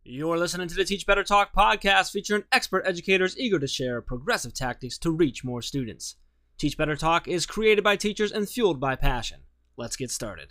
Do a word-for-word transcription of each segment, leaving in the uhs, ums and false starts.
You're listening to the Teach Better Talk podcast featuring expert educators eager to share progressive tactics to reach more students. Teach Better Talk is created by teachers and fueled by passion. Let's get started.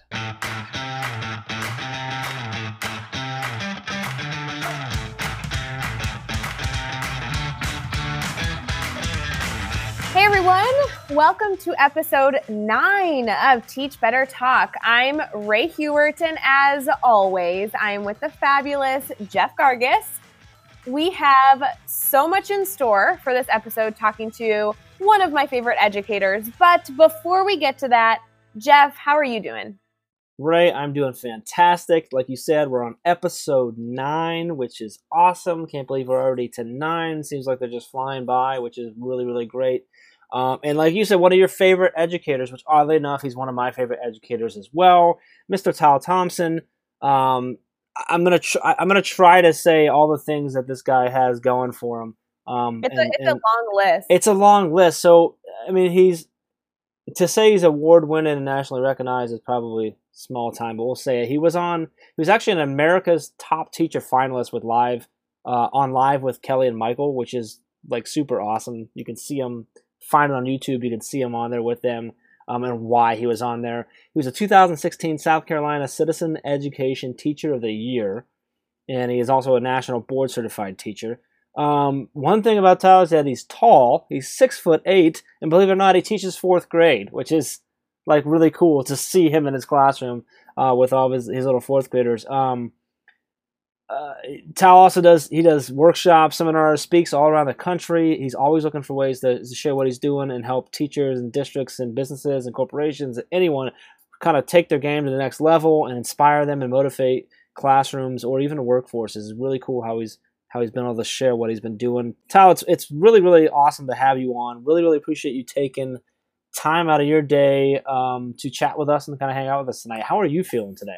Hey everyone, welcome to episode nine of Teach Better Talk. I'm Ray Hewert, and as always, I am with the fabulous Jeff Gargas. We have so much in store for this episode, talking to one of my favorite educators. But before we get to that, Jeff, how are you doing? Ray, I'm doing fantastic. Like you said, we're on episode nine, which is awesome. Can't believe we're already to nine. Seems like they're just flying by, which is really, really great. Um, and like you said, one of your favorite educators, which oddly enough, he's one of my favorite educators as well, Mister Tal Thompson. Um, I'm gonna tr- I'm gonna try to say all the things that this guy has going for him. Um, It's, and, a, it's and a long list. It's a long list. So I mean, he's to say he's award winning and nationally recognized is probably small time, but we'll say it. He was on. He was actually an America's Top Teacher finalist with live uh, on Live with Kelly and Michael, which is like super awesome. You can see him. Find it on YouTube. You can see him on there with them um, and why he was on there. He was a two thousand sixteen South Carolina Citizen Education Teacher of the Year, and he is also a National Board Certified Teacher. Um, one thing about Tal is that he's tall. He's six foot eight, and believe it or not, he teaches fourth grade, which is like really cool to see him in his classroom uh, with all of his, his little fourth graders. Um, Uh, Tal also does, he does workshops, seminars, speaks all around the country. He's always looking for ways to, to share what he's doing and help teachers and districts and businesses and corporations, anyone kind of take their game to the next level and inspire them and motivate classrooms or even workforces. It's really cool how he's how he's been able to share what he's been doing. Tal, it's, it's really, really awesome to have you on. Really, really appreciate you taking time out of your day um, to chat with us and kind of hang out with us tonight. How are you feeling today?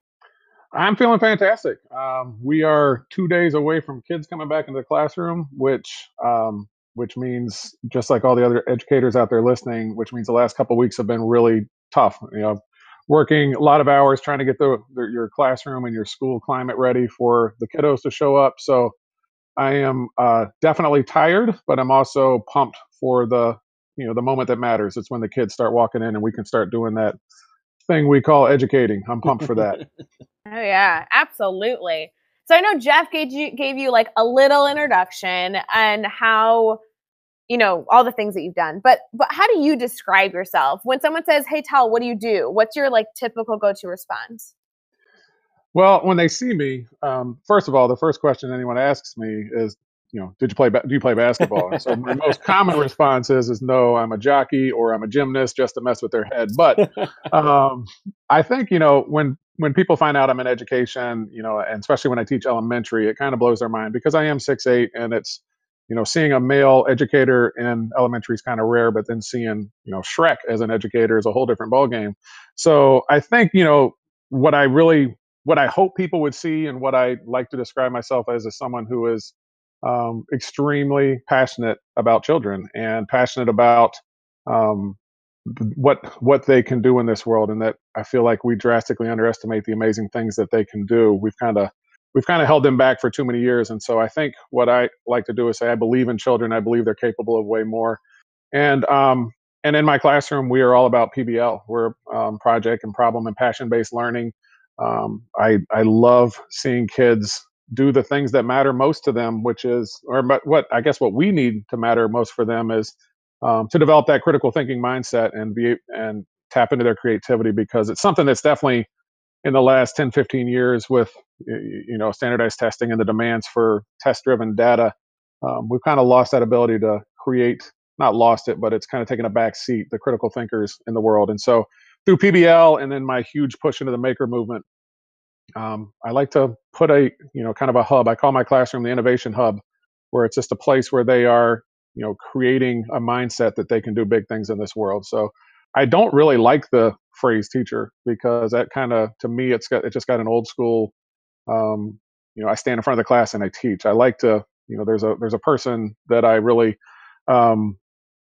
I'm feeling fantastic. Um, we are two days away from kids coming back into the classroom, which um, which means, just like all the other educators out there listening, which means the last couple of weeks have been really tough. You know, working a lot of hours trying to get the, the your classroom and your school climate ready for the kiddos to show up. So I am uh, definitely tired, but I'm also pumped for the you know the moment that matters. It's when the kids start walking in and we can start doing that thing we call educating. I'm pumped for that. Oh yeah, absolutely. So I know Jeff gave you gave you like a little introduction and how, you know, all the things that you've done. But but how do you describe yourself when someone says, "Hey Tal, what do you do?" What's your like typical go-to response? Well, when they see me, um, first of all, the first question anyone asks me is, you know, did you play? Ba- do you play basketball? And so my most common response is, is no, I'm a jockey or I'm a gymnast, just to mess with their head. But um, I think you know when when people find out I'm in education, you know, and especially when I teach elementary, it kind of blows their mind because I am six eight, and it's you know seeing a male educator in elementary is kind of rare, but then seeing you know Shrek as an educator is a whole different ballgame. So I think you know what I really what I hope people would see and what I like to describe myself as is someone who is um, extremely passionate about children and passionate about um, what what they can do in this world, and that I feel like we drastically underestimate the amazing things that they can do. We've kind of we've kind of held them back for too many years, and so I think what I like to do is say I believe in children. I believe they're capable of way more, and um, and in my classroom we are all about P B L. We're um, project and problem and passion based learning. Um, I I love seeing kids do the things that matter most to them, which is, or but what I guess what we need to matter most for them is um, to develop that critical thinking mindset and be and tap into their creativity, because it's something that's definitely in the last ten, fifteen years with you know standardized testing and the demands for test driven data. Um, we've kind of lost that ability to create, not lost it, but it's kind of taken a back seat, the critical thinkers in the world. And so through P B L and then my huge push into the maker movement, um, I like to put a, you know, kind of a hub. I call my classroom the innovation hub, where it's just a place where they are, you know, creating a mindset that they can do big things in this world. So I don't really like the phrase teacher, because that kind of, to me, it's got, it just got an old school, um, you know, I stand in front of the class and I teach. I like to, you know, there's a, there's a person that I really, um,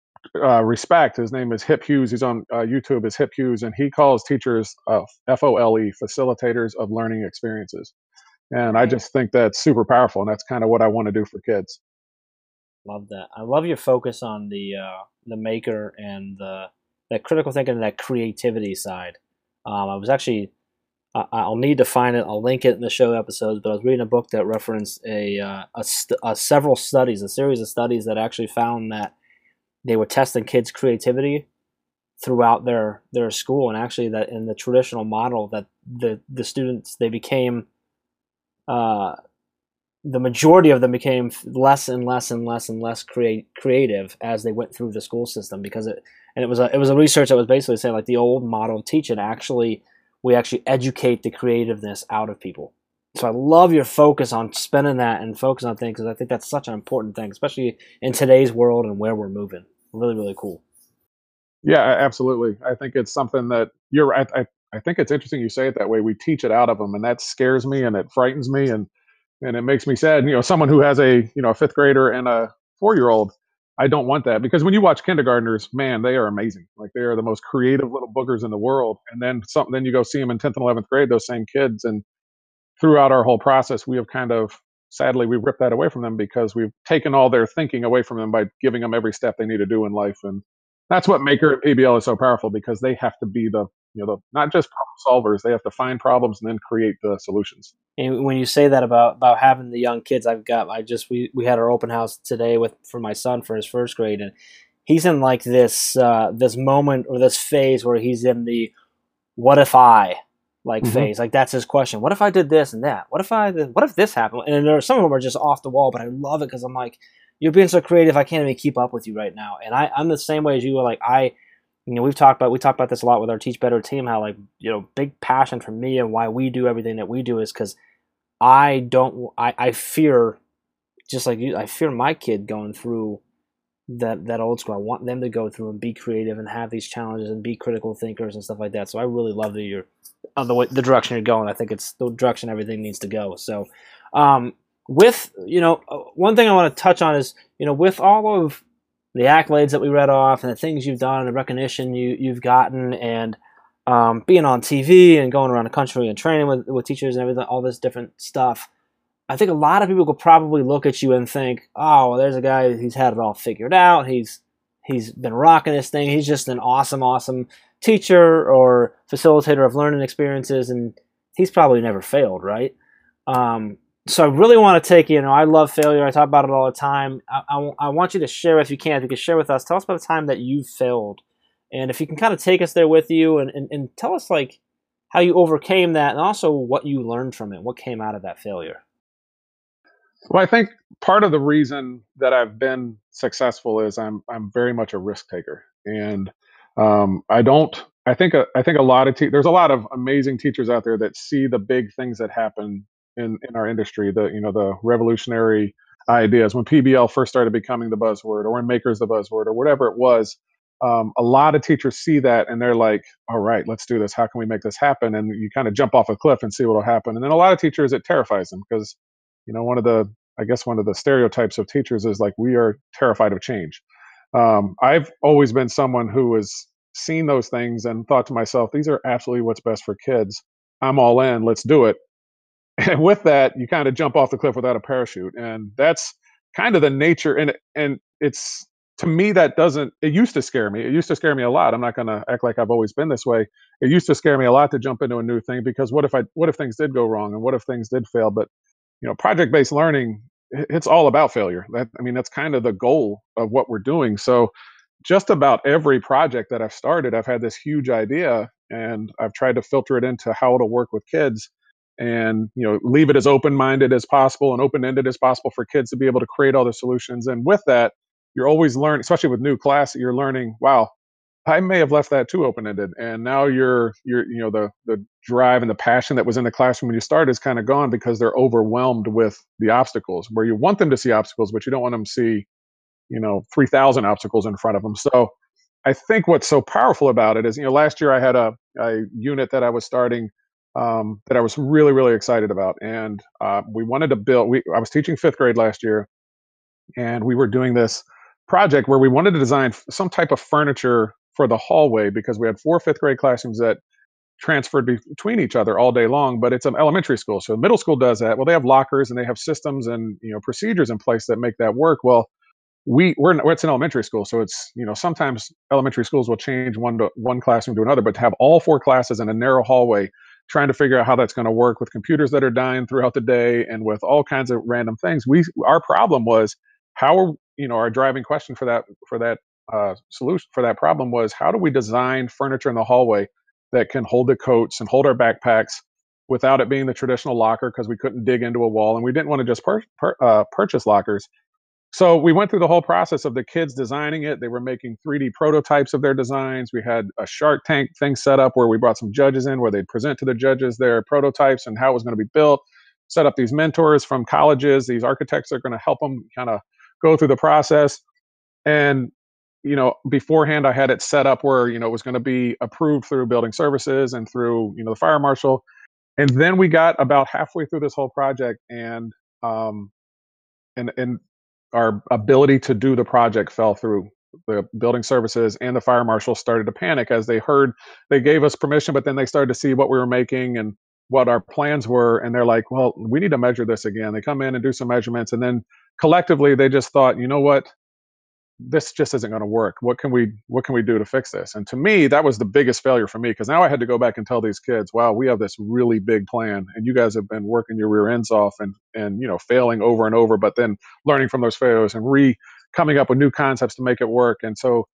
uh, respect. His name is Hip Hughes. He's on uh, YouTube as Hip Hughes, and he calls teachers uh, F O L E, facilitators of learning experiences. And I Right. just think that's super powerful. And that's kind of what I want to do for kids. Love that. I love your focus on the uh, the maker and the that critical thinking and that creativity side. Um, I was actually I, I'll need to find it. I'll link it in the show episodes. But I was reading a book that referenced a, uh, a, st- a several studies, a series of studies that actually found that they were testing kids' creativity throughout their their school, and actually that in the traditional model that the the students they became uh, the majority of them became less and less and less and less create, creative as they went through the school system, because it and it was a it was a research that was basically saying like the old model of teaching actually we actually educate the creativeness out of people. So I love your focus on spending that and focus on things, because I think that's such an important thing, especially in today's world and where we're moving. Really, really cool. Yeah, absolutely. I think it's something that you're right. I, I think it's interesting you say it that way. We teach it out of them, and that scares me and it frightens me, and and it makes me sad. You know, someone who has a you know a fifth grader and a four year old, I don't want that, because when you watch kindergartners, man, they are amazing. Like they are the most creative little boogers in the world. And then something, then you go see them in tenth and eleventh grade, those same kids, and throughout our whole process, we have kind of sadly we ripped that away from them because we've taken all their thinking away from them by giving them every step they need to do in life. And that's what Maker and P B L is so powerful, because they have to be the you know the not just problem solvers. They have to find problems and then create the solutions. And when you say that about about having the young kids, I've got I just we we had our open house today with for my son for his first grade, and he's in like this uh, this moment or this phase where he's in the what if I like Mm-hmm. phase. Like that's his question. What if I did this and that? What if I did, what if this happened? And there are some of them are just off the wall, but I love it because I'm like, you're being so creative. I can't even keep up with you right now. And I I'm the same way as you. Like I, you know, we've talked about we talked about this a lot with our Teach Better team. How like you know, big passion for me and why we do everything that we do is because I don't I I fear just like you. I fear my kid going through that that old school. I want them to go through and be creative and have these challenges and be critical thinkers and stuff like that. So I really love that you're on the way, the direction you're going. I think it's the direction everything needs to go. So, um, with you know, one thing I want to touch on is you know, with all of the accolades that we read off and the things you've done and the recognition you you've gotten and um, being on T V and going around the country and training with with teachers and everything, all this different stuff. I think a lot of people could probably look at you and think, "Oh, well, there's a guy who's had it all figured out. He's he's been rocking this thing. He's just an awesome, awesome teacher or facilitator of learning experiences, and he's probably never failed, right?" Um, so I really want to take you know, I love failure. I talk about it all the time. I, I, I want you to share, if you can, if you can share with us, tell us about the time that you failed, and if you can kind of take us there with you, and, and, and tell us like how you overcame that, and also what you learned from it, what came out of that failure. Well, I think part of the reason that I've been successful is I'm I'm very much a risk taker, and um, I don't. I think a, I think a lot of te- there's a lot of amazing teachers out there that see the big things that happen in in our industry. The you know the revolutionary ideas when P B L first started becoming the buzzword, or when Maker's the buzzword, or whatever it was. Um, a lot of teachers see that and they're like, "All right, let's do this. How can we make this happen?" And you kind of jump off a cliff and see what will happen. And then a lot of teachers, it terrifies them because you know one of the I guess one of the stereotypes of teachers is like we are terrified of change. Um, I've always been someone who has seen those things and thought to myself, these are absolutely what's best for kids. I'm all in. Let's do it. And with that, you kind of jump off the cliff without a parachute, and that's kind of the nature. And and it's to me that doesn't. It used to scare me. It used to scare me a lot. I'm not going to act like I've always been this way. It used to scare me a lot to jump into a new thing because what if I what if things did go wrong and what if things did fail? But you know, project-based learning, it's all about failure. That I mean, that's kind of the goal of what we're doing. So just about every project that I've started, I've had this huge idea and I've tried to filter it into how it'll work with kids and you know leave it as open-minded as possible and open-ended as possible for kids to be able to create all the solutions. And with that, you're always learning, especially with new class, you're learning, wow, I may have left that too open-ended, and now you're you're you know the the drive and the passion that was in the classroom when you started is kind of gone because they're overwhelmed with the obstacles. Where you want them to see obstacles, but you don't want them to see you know three thousand obstacles in front of them. So I think what's so powerful about it is you know last year I had a, a unit that I was starting um, that I was really really excited about, and uh, we wanted to build. We I was teaching fifth grade last year, and we were doing this project where we wanted to design some type of furniture for the hallway because we had four fifth grade classrooms that transferred be- between each other all day long, but it's an elementary school. So middle school does that. Well, they have lockers and they have systems and, you know, procedures in place that make that work. Well, we we're in- it's an elementary school, so it's, you know, sometimes elementary schools will change one to one classroom to another, but to have all four classes in a narrow hallway, trying to figure out how that's going to work with computers that are dying throughout the day and with all kinds of random things. We our problem was how are, you know, our driving question for that for that uh, solution for that problem was how do we design furniture in the hallway that can hold the coats and hold our backpacks without it being the traditional locker, because we couldn't dig into a wall and we didn't want to just pur- pur- uh, purchase lockers. So we went through the whole process of the kids designing it. They were making three D prototypes of their designs. We had a Shark Tank thing set up where we brought some judges in where they'd present to the judges their prototypes and how it was going to be built, set up these mentors from colleges. These architects are going to help them kind of go through the process. And, you know, beforehand, I had it set up where, you know, it was going to be approved through building services and through, you know, the fire marshal. And then we got about halfway through this whole project, and, um, and, and our ability to do the project fell through. The building services and the fire marshal started to panic as they heard they gave us permission, but then they started to see what we were making and what our plans were. And they're like, well, we need to measure this again. They come in and do some measurements. And then collectively, they just thought, you know what? This just isn't going to work. What can we what can we do to fix this? And to me, that was the biggest failure for me, because now I had to go back and tell these kids, wow, we have this really big plan and you guys have been working your rear ends off and and you know, failing over and over, but then learning from those failures and re coming up with new concepts to make it work. And so,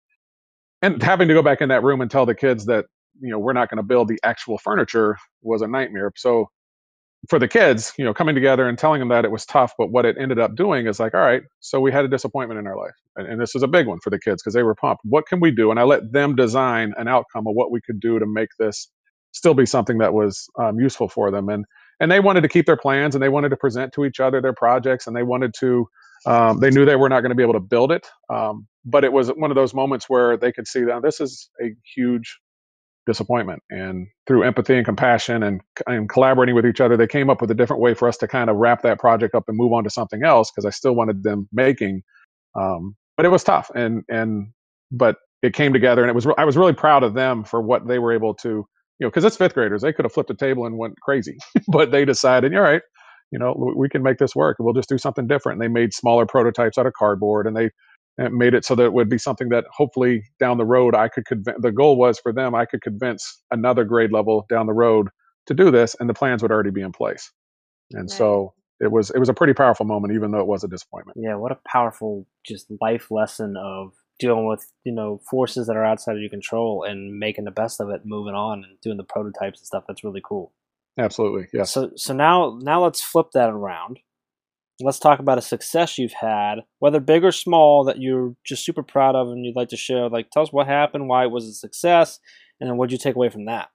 and having to go back in that room and tell the kids that, you know, we're not going to build the actual furniture was a nightmare. So for the kids, you know, coming together and telling them that it was tough, but what it ended up doing is like, all right, so we had a disappointment in our life. And, and this is a big one for the kids because they were pumped. What can we do? And I let them design an outcome of what we could do to make this still be something that was um, useful for them. And, and they wanted to keep their plans and they wanted to present to each other their projects, and they wanted to, um, they knew they were not going to be able to build it. Um, but it was one of those moments where they could see that this is a huge disappointment, and through empathy and compassion and, and collaborating with each other, they came up with a different way for us to kind of wrap that project up and move on to something else, because I still wanted them making, um, but it was tough, and and but it came together, and it was I was really proud of them for what they were able to, you know, because it's fifth graders, they could have flipped a table and went crazy but they decided, all right, you know, we can make this work, we'll just do something different. And they made smaller prototypes out of cardboard, and they and made it so that it would be something that hopefully down the road I could convince. The goal was for them, I could convince another grade level down the road to do this, and the plans would already be in place. And Nice. so it was it was a pretty powerful moment, even though it was a disappointment. Yeah, what a powerful just life lesson of dealing with, you know, forces that are outside of your control and making the best of it, moving on and doing the prototypes and stuff. That's really cool. Absolutely, yes. So so now now let's flip that around. Let's talk about a success you've had, whether big or small, that you're just super proud of and you'd like to share. Like, tell us what happened, why it was a success, and then what did you take away from that?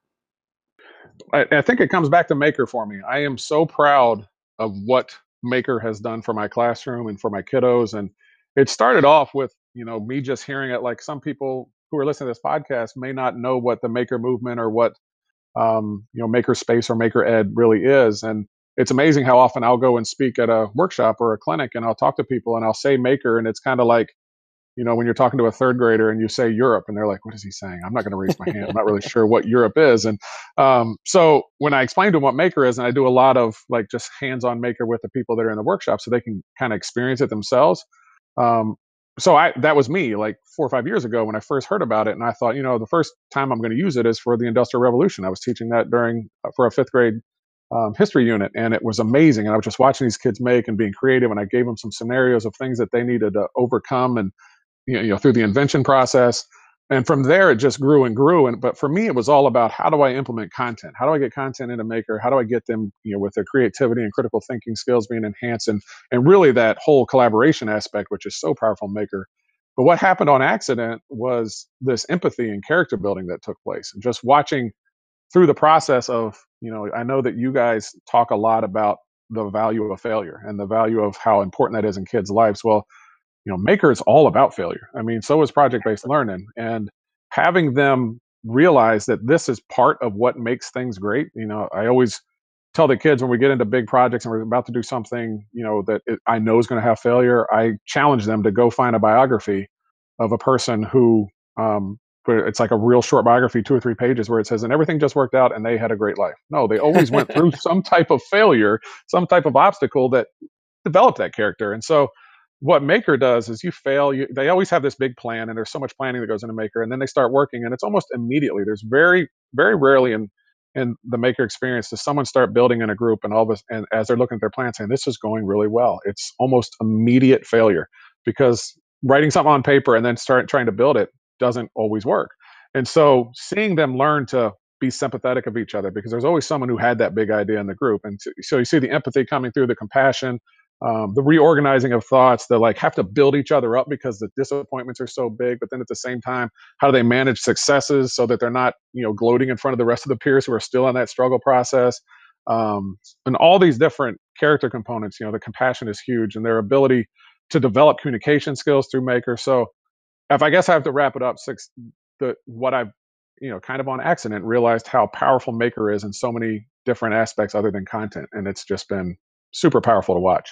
I, I think it comes back to Maker for me. I am so proud of what Maker has done for my classroom and for my kiddos. And it started off with, you know, me just hearing it. Like, some people who are listening to this podcast may not know what the Maker movement or what, um, you know, Maker Space or Maker Ed really is. And it's amazing how often I'll go and speak at a workshop or a clinic, and I'll talk to people and I'll say Maker, and it's kind of like, you know, when you're talking to a third grader and you say Europe, and they're like, what is he saying? I'm not going to raise my hand. I'm not really sure what Europe is. And um, so when I explain to them what Maker is, and I do a lot of like just hands-on Maker with the people that are in the workshop so they can kind of experience it themselves. Um, so I that was me like four or five years ago when I first heard about it. And I thought, you know, the first time I'm going to use it is for the Industrial Revolution. I was teaching that during uh, for a fifth grade um, history unit, and it was amazing. And I was just watching these kids make and being creative, and I gave them some scenarios of things that they needed to overcome, and you know, you know, through the invention process. And from there, it just grew and grew. And but for me, it was all about, how do I implement content? How do I get content into Maker? How do I get them, you know, with their creativity and critical thinking skills being enhanced, and and really that whole collaboration aspect, which is so powerful in Maker. But what happened on accident was this empathy and character building that took place, and just watching through the process of, you know, I know that you guys talk a lot about the value of failure and the value of how important that is in kids' lives. Well, you know, Maker is all about failure. I mean, so is project-based learning, and having them realize that this is part of what makes things great. You know, I always tell the kids when we get into big projects and we're about to do something, you know, that it, I know is going to have failure, I challenge them to go find a biography of a person who um, where it's like a real short biography, two or three pages, where it says, and everything just worked out and they had a great life. No, they always went through some type of failure, some type of obstacle that developed that character. And so what Maker does is you fail, you, they always have this big plan, and there's so much planning that goes into Maker, and then they start working, and it's almost immediately. There's very, very rarely in in the Maker experience does someone start building in a group, and all this, and as they're looking at their plan, saying this is going really well. It's almost immediate failure, because writing something on paper and then start trying to build it doesn't always work. And so seeing them learn to be sympathetic of each other, because there's always someone who had that big idea in the group, and so, so you see the empathy coming through, the compassion, um, the reorganizing of thoughts, they like have to build each other up because the disappointments are so big, but then at the same time, how do they manage successes so that they're not, you know, gloating in front of the rest of the peers who are still in that struggle process, um, and all these different character components. You know, the compassion is huge, and their ability to develop communication skills through Maker. So if I guess I have to wrap it up, six, the what I've, you know, kind of on accident realized how powerful Maker is in so many different aspects other than content, and it's just been super powerful to watch.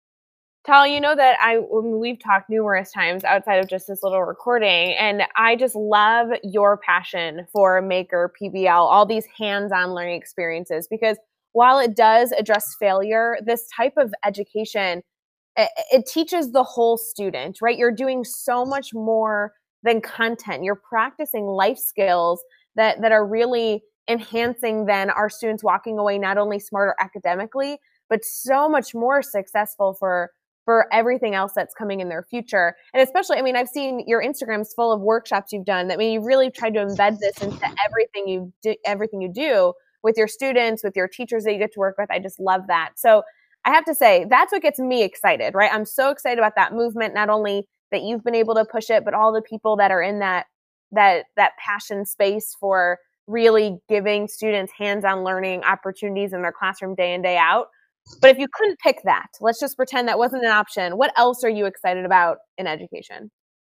Tal, you know that I we've talked numerous times outside of just this little recording, and I just love your passion for Maker, P B L, all these hands-on learning experiences, because while it does address failure, this type of education, it, it teaches the whole student, right? You're doing so much more than content. You're practicing life skills that that are really enhancing then our students walking away not only smarter academically, but so much more successful for for everything else that's coming in their future. And especially, I mean, I've seen your Instagram's full of workshops you've done that, I mean, you've really tried to embed this into everything you do, everything you do with your students, with your teachers that you get to work with. I just love that. So I have to say, that's what gets me excited, right? I'm so excited about that movement, not only that you've been able to push it, but all the people that are in that, that, that passion space for really giving students hands-on learning opportunities in their classroom day in, day out. But if you couldn't pick that, let's just pretend that wasn't an option. What else are you excited about in education?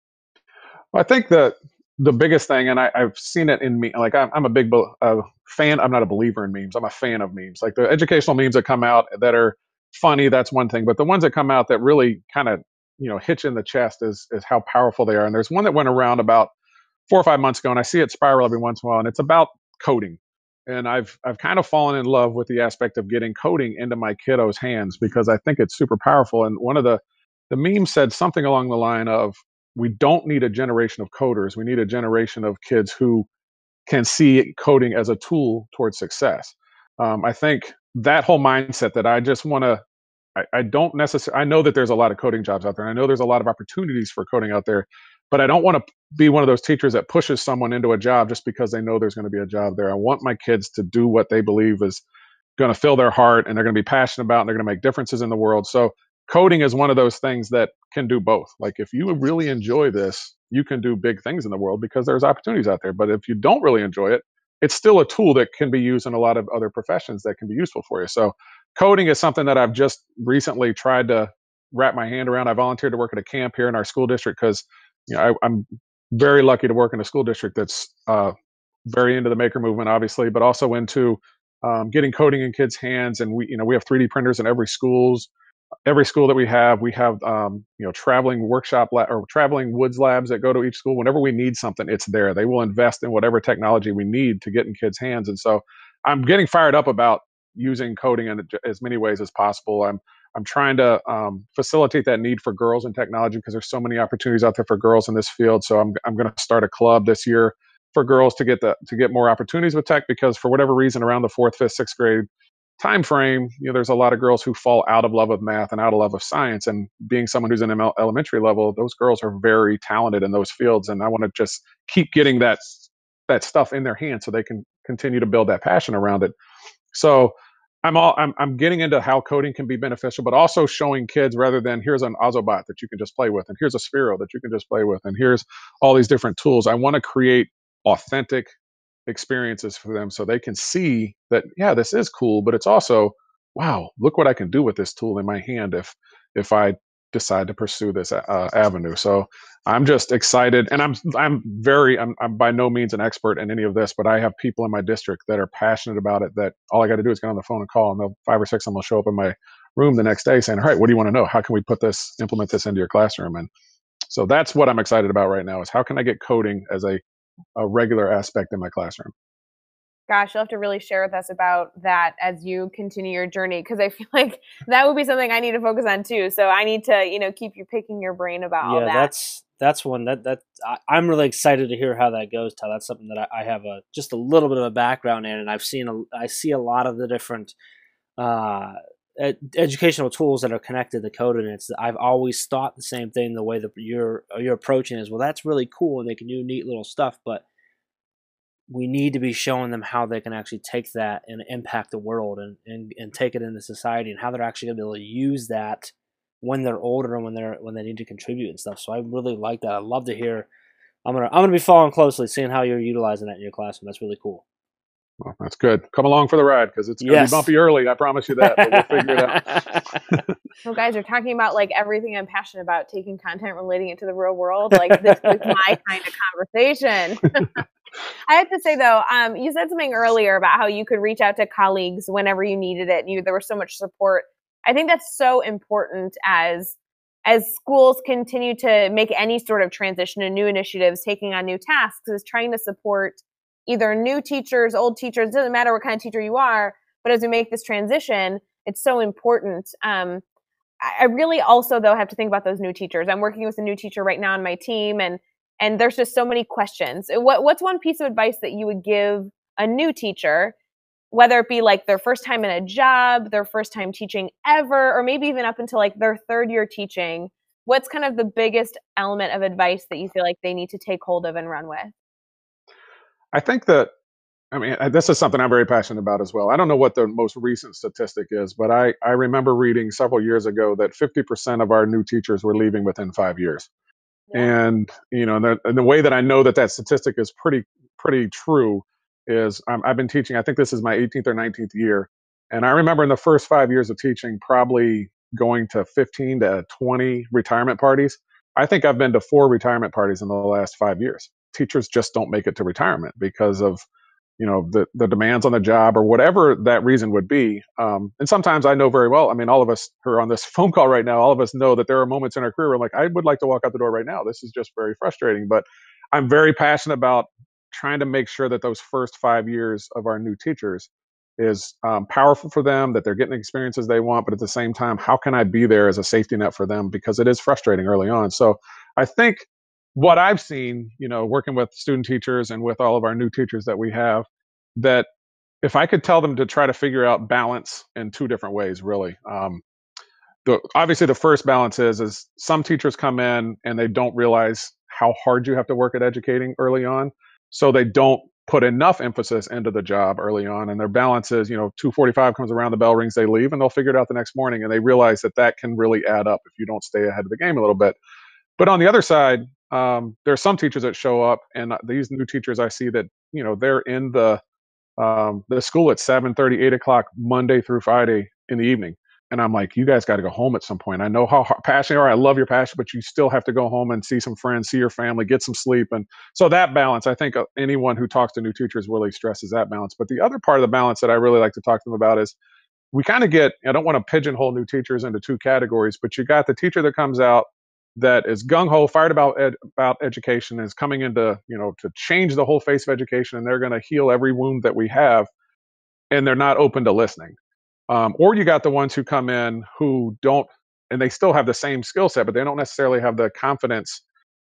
Well, I think that the biggest thing, and I, I've seen it in me, like I'm, I'm a big uh, fan. I'm not a believer in memes. I'm a fan of memes. Like the educational memes that come out that are funny, that's one thing. But the ones that come out that really kind of, you know, hitch in the chest is is how powerful they are. And there's one that went around about four or five months ago, and I see it spiral every once in a while, and it's about coding. And I've I've kind of fallen in love with the aspect of getting coding into my kiddos' hands, because I think it's super powerful. And one of the the memes said something along the line of, we don't need a generation of coders. We need a generation of kids who can see coding as a tool towards success. Um, I think that whole mindset that I just want to, I, I don't necessarily, I know that there's a lot of coding jobs out there, and I know there's a lot of opportunities for coding out there, but I don't want to be one of those teachers that pushes someone into a job just because they know there's going to be a job there. I want my kids to do what they believe is going to fill their heart, and they're going to be passionate about, and they're going to make differences in the world. So coding is one of those things that can do both. Like if you really enjoy this, you can do big things in the world because there's opportunities out there. But if you don't really enjoy it, it's still a tool that can be used in a lot of other professions that can be useful for you. So coding is something that I've just recently tried to wrap my hand around. I volunteered to work at a camp here in our school district because, you know, I, I'm very lucky to work in a school district that's uh, very into the maker movement, obviously, but also into um, getting coding in kids' hands. And we, you know, we have three D printers in every schools. Every school that we have, we have um, you know, traveling workshop la- or traveling woods labs that go to each school. Whenever we need something, it's there. They will invest in whatever technology we need to get in kids' hands. And so I'm getting fired up about using coding in as many ways as possible. I'm I'm trying to um, facilitate that need for girls in technology because there's so many opportunities out there for girls in this field. So I'm I'm going to start a club this year for girls to get the to get more opportunities with tech, because for whatever reason around the fourth, fifth, sixth grade time frame, you know, there's a lot of girls who fall out of love with math and out of love of science. And being someone who's in an elementary level, those girls are very talented in those fields, and I want to just keep getting that that stuff in their hands so they can continue to build that passion around it. So I'm all I'm I'm getting into how coding can be beneficial, but also showing kids, rather than here's an Ozobot that you can just play with, and here's a Sphero that you can just play with, and here's all these different tools. I want to create authentic experiences for them so they can see that, yeah, this is cool, but it's also, wow, look what I can do with this tool in my hand if if I decide to pursue this uh, avenue. So I'm just excited, and I'm I'm very I'm, I'm by no means an expert in any of this, but I have people in my district that are passionate about it, that all I got to do is get on the phone and call, and they'll five or six of them will show up in my room the next day saying, all right, what do you want to know? How can we put this, implement this into your classroom? And so that's what I'm excited about right now, is how can I get coding as a a regular aspect in my classroom. Gosh, you'll have to really share with us about that as you continue your journey, because I feel like that would be something I need to focus on too. So I need to, you know, keep you picking your brain about all Yeah, that. that's that's one that that I, I'm really excited to hear how that goes. Tal, that's something that I, I have a just a little bit of a background in, and I've seen a, I see a lot of the different uh, ed- educational tools that are connected to coding. It's I've always thought the same thing. The way that you're you're approaching is, well, that's really cool, and they can do neat little stuff, but we need to be showing them how they can actually take that and impact the world and, and, and take it into society, and how they're actually going to be able to use that when they're older and when they're when they need to contribute and stuff. So I really like that. I'd love to hear. I'm gonna I'm gonna be following closely, seeing how you're utilizing that in your classroom. That's really cool. Well, that's good. Come along for the ride, because it's going to Yes. be bumpy early. I promise you that, but we'll figure it out. Well, guys, you're talking about like everything I'm passionate about, taking content, relating it to the real world. Like this is my kind of conversation. I have to say though, um, you said something earlier about how you could reach out to colleagues whenever you needed it. And you, there was so much support. I think that's so important as as schools continue to make any sort of transition and new initiatives, taking on new tasks, is trying to support either new teachers, old teachers. It doesn't matter what kind of teacher you are, but as we make this transition, it's so important. Um, I really also, though, have to think about those new teachers. I'm working with a new teacher right now on my team, and and there's just so many questions. What What's one piece of advice that you would give a new teacher, whether it be like their first time in a job, their first time teaching ever, or maybe even up until like their third year teaching? What's kind of the biggest element of advice that you feel like they need to take hold of and run with? I think that, I mean, this is something I'm very passionate about as well. I don't know what the most recent statistic is, but I, I remember reading several years ago that fifty percent of our new teachers were leaving within five years. Yeah. And, you know, the, and the way that I know that that statistic is pretty, pretty true is um, I've been teaching, I think this is my eighteenth or nineteenth year. And I remember in the first five years of teaching, probably going to fifteen to twenty retirement parties. I think I've been to four retirement parties in the last five years. Teachers just don't make it to retirement because of, you know, the, the demands on the job or whatever that reason would be. Um, and sometimes I know very well, I mean, all of us who are on this phone call right now, all of us know that there are moments in our career where I'm like, I would like to walk out the door right now. This is just very frustrating. But I'm very passionate about trying to make sure that those first five years of our new teachers is um, powerful for them, that they're getting the experiences they want. But at the same time, how can I be there as a safety net for them? Because it is frustrating early on. So I think what I've seen, you know, working with student teachers and with all of our new teachers that we have, that if I could tell them to try to figure out balance in two different ways, really. Um, the, obviously, the first balance is is some teachers come in and they don't realize how hard you have to work at educating early on, so they don't put enough emphasis into the job early on. And their balance is, you know, two forty-five comes around, the bell rings, they leave, and they'll figure it out the next morning. And they realize that that can really add up if you don't stay ahead of the game a little bit. But on the other side, um, there are some teachers that show up, and these new teachers I see that, you know, they're in the um, the school at seven thirty, eight o'clock Monday through Friday in the evening. And I'm like, you guys got to go home at some point. I know how hard, passionate you are. I love your passion, but you still have to go home and see some friends, see your family, get some sleep. And so that balance, I think uh, anyone who talks to new teachers really stresses that balance. But the other part of the balance that I really like to talk to them about is we kind of get, I don't want to pigeonhole new teachers into two categories, but you got the teacher that comes out that is gung-ho, fired about ed, about education, is coming into, you know, to change the whole face of education, and they're going to heal every wound that we have, and they're not open to listening. Um, or you got the ones who come in who don't, and they still have the same skill set, but they don't necessarily have the confidence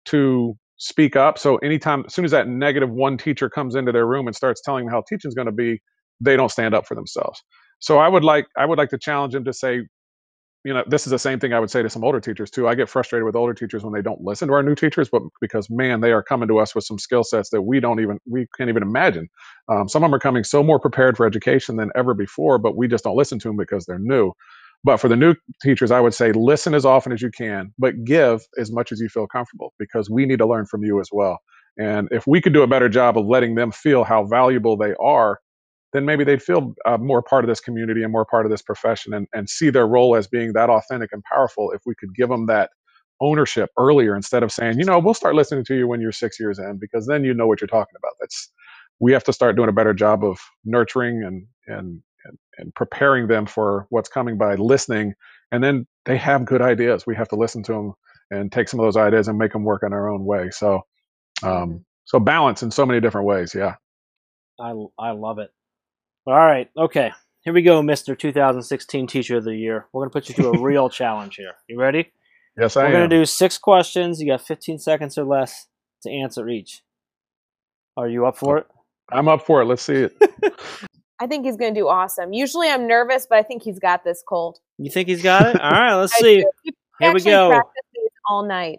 to speak up. So anytime, as soon as that negative one teacher comes into their room and starts telling them how teaching is going to be, they don't stand up for themselves. So I would like, I would like to challenge them to say, you know, this is the same thing I would say to some older teachers too. I get frustrated with older teachers when they don't listen to our new teachers, but because, man, they are coming to us with some skill sets that we don't even, we can't even imagine. Um, some of them are coming so more prepared for education than ever before, but we just don't listen to them because they're new. But for the new teachers, I would say listen as often as you can, but give as much as you feel comfortable, because we need to learn from you as well. And if we could do a better job of letting them feel how valuable they are, then maybe they'd feel uh, more part of this community and more part of this profession, and, and see their role as being that authentic and powerful if we could give them that ownership earlier, instead of saying, you know, we'll start listening to you when you're six years in, because then you know what you're talking about. That's, we have to start doing a better job of nurturing and, and, and, and preparing them for what's coming by listening. And then they have good ideas. We have to listen to them and take some of those ideas and make them work in our own way. So um, So balance in so many different ways. Yeah. I, I love it. All right. Okay. Here we go, Mister two thousand sixteen Teacher of the Year. We're going to put you through a real challenge here. You ready? Yes, I We're am. We're going to do six questions. You got fifteen seconds or less to answer each. Are you up for it? I'm up for it. Let's see it. I think he's going to do awesome. Usually I'm nervous, but I think he's got this cold. You think he's got it? All right, let's see. He Here we go. Practice these all night.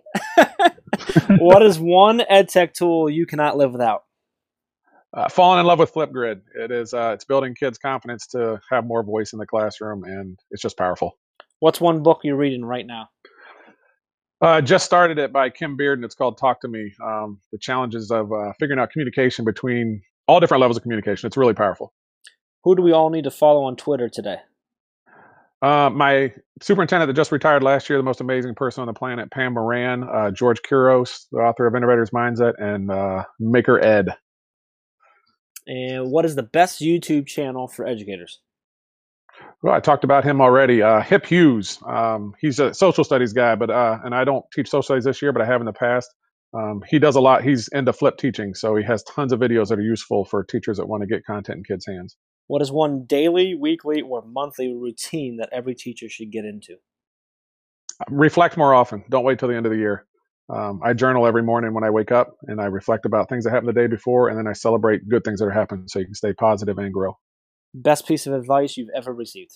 What is one ed tech tool you cannot live without? Uh, falling in love with Flipgrid. It is. Uh, it's building kids' confidence to have more voice in the classroom, and it's just powerful. What's one book you're reading right now? Uh, just started it by Kim Beard, and it's called Talk to Me. Um, the challenges of uh, figuring out communication between all different levels of communication. It's really powerful. Who do we all need to follow on Twitter today? Uh, my superintendent that just retired last year, the most amazing person on the planet, Pam Moran, uh, George Kuros, the author of Innovator's Mindset, and uh, Maker Ed. And what is the best YouTube channel for educators? Well, I talked about him already. Uh, Hip Hughes. Um, he's a social studies guy, but uh, and I don't teach social studies this year, but I have in the past. Um, he does a lot. He's into flip teaching, so he has tons of videos that are useful for teachers that want to get content in kids' hands. What is one daily, weekly, or monthly routine that every teacher should get into? Reflect more often. Don't wait till the end of the year. Um, I journal every morning when I wake up, and I reflect about things that happened the day before, and then I celebrate good things that are happening so you can stay positive and grow. Best piece of advice you've ever received?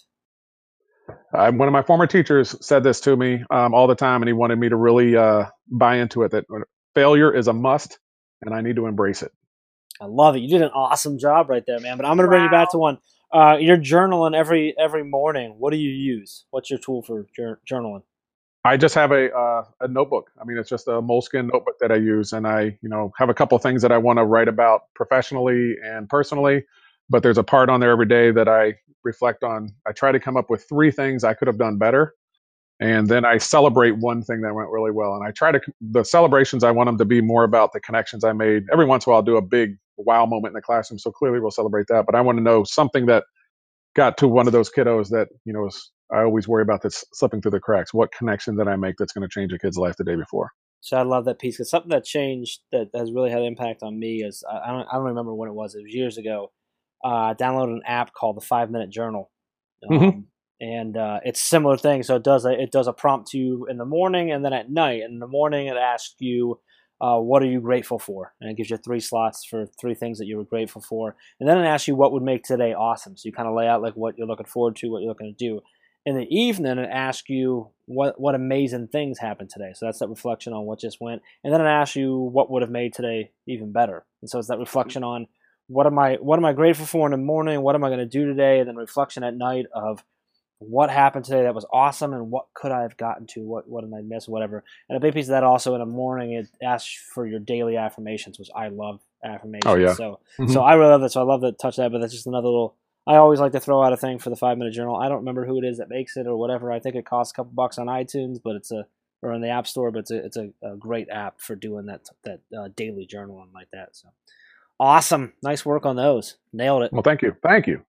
Uh, one of my former teachers said this to me um, all the time, and he wanted me to really uh, buy into it, that failure is a must, and I need to embrace it. I love it. You did an awesome job right there, man. But I'm going to bring Wow. you back to one. Uh, you're journaling every every morning. What do you use? What's your tool for jur- journaling? I just have a uh, a notebook. I mean, it's just a Moleskine notebook that I use, and I, you know, have a couple things that I want to write about professionally and personally. But there's a part on there every day that I reflect on. I try to come up with three things I could have done better, and then I celebrate one thing that went really well. And I try to the celebrations. I want them to be more about the connections I made. Every once in a while, I'll do a big wow moment in the classroom. So clearly, we'll celebrate that. But I want to know something that got to one of those kiddos that, you know, is, I always worry about this slipping through the cracks. What connection did I make that's going to change a kid's life the day before? So I love that piece. Because something that changed that has really had an impact on me is I I don't I don't remember when it was. It was years ago. Uh, I downloaded an app called the Five Minute Journal, um, Mhm. and uh, it's similar thing. So it does a, it does a prompt to you in the morning and then at night. And in the morning, it asks you, uh, what are you grateful for? And it gives you three slots for three things that you were grateful for. And then it asks you what would make today awesome. So you kind of lay out like what you're looking forward to, what you're looking to do. In the evening, it asks you what what amazing things happened today. So that's that reflection on what just went. And then it asks you what would have made today even better. And so it's that reflection on what am I what am I grateful for in the morning? What am I going to do today? And then reflection at night of what happened today that was awesome and what could I have gotten to? What what did I miss? Whatever. And a big piece of that also in the morning, it asks for your daily affirmations, which I love affirmations. Oh, yeah. So Mhm. so I really love that. So I love to touch that. But that's just another little. I always like to throw out a thing for the Five Minute Journal. I don't remember who it is that makes it or whatever. I think it costs a couple bucks on iTunes, but it's a or in the App Store. But it's a it's a, a great app for doing that that uh, daily journaling like that. So. Awesome. Nice work on those. Nailed it. Well, thank you. Thank you.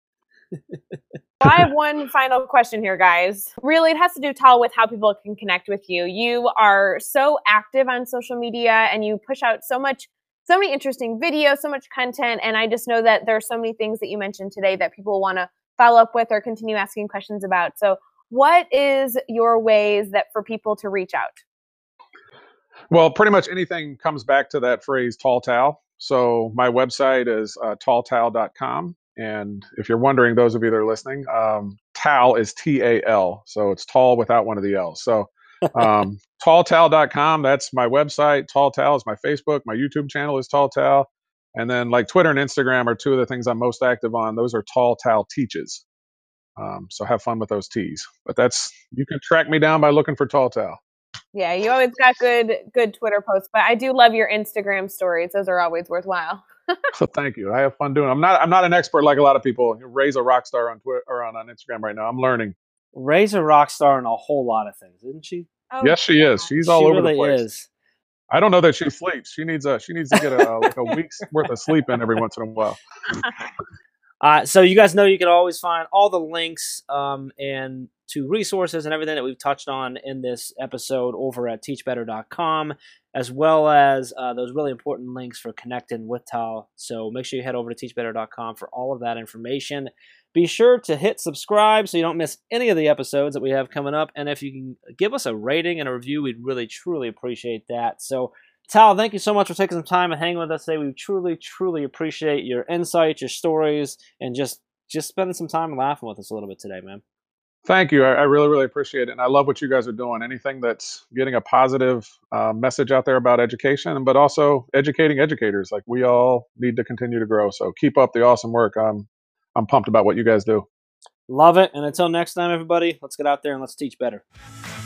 I have one final question here, guys. Really, it has to do, Tal, with how people can connect with you. You are so active on social media and you push out so much, so many interesting videos, so much content. And I just know that there are so many things that you mentioned today that people want to follow up with or continue asking questions about. So what is your ways that for people to reach out? Well, pretty much anything comes back to that phrase, tall towel. So my website is uh, tall towel dot com. And if you're wondering, those of you that are listening, um, Tal is T A L. So it's tall without one of the L's. So um, tall towel dot com, that's my website. Tall Towel is my Facebook. My YouTube channel is Tall Towel. And then like Twitter and Instagram are two of the things I'm most active on. Those are Tall Towel Teaches. Um, so have fun with those T's. But that's, you can track me down by looking for Tall Towel. Yeah, you always got good good Twitter posts, but I do love your Instagram stories. Those are always worthwhile. So thank you. I have fun doing it. I'm not I'm not an expert like a lot of people. Ray's a rock star on Twitter or on, on Instagram right now. I'm learning. Ray's a rock star in a whole lot of things, isn't she? Oh, Yes, she is. She's all she over really the place. is. I don't know that she sleeps. She needs a she needs to get a like a week's worth of sleep in every once in a while. Uh, so you guys know you can always find all the links um, and to resources and everything that we've touched on in this episode over at teach better dot com, as well as uh, those really important links for connecting with Tal. So make sure you head over to teach better dot com for all of that information. Be sure to hit subscribe so you don't miss any of the episodes that we have coming up. And if you can give us a rating and a review, we'd really, truly appreciate that. So Tal, thank you so much for taking some time and hanging with us today. We truly, truly appreciate your insights, your stories, and just just spending some time and laughing with us a little bit today, man. Thank you. I, I really, really appreciate it. And I love what you guys are doing. Anything that's getting a positive uh, message out there about education, but also educating educators. Like, we all need to continue to grow. So keep up the awesome work. I'm, I'm pumped about what you guys do. Love it. And until next time, everybody, let's get out there and let's teach better.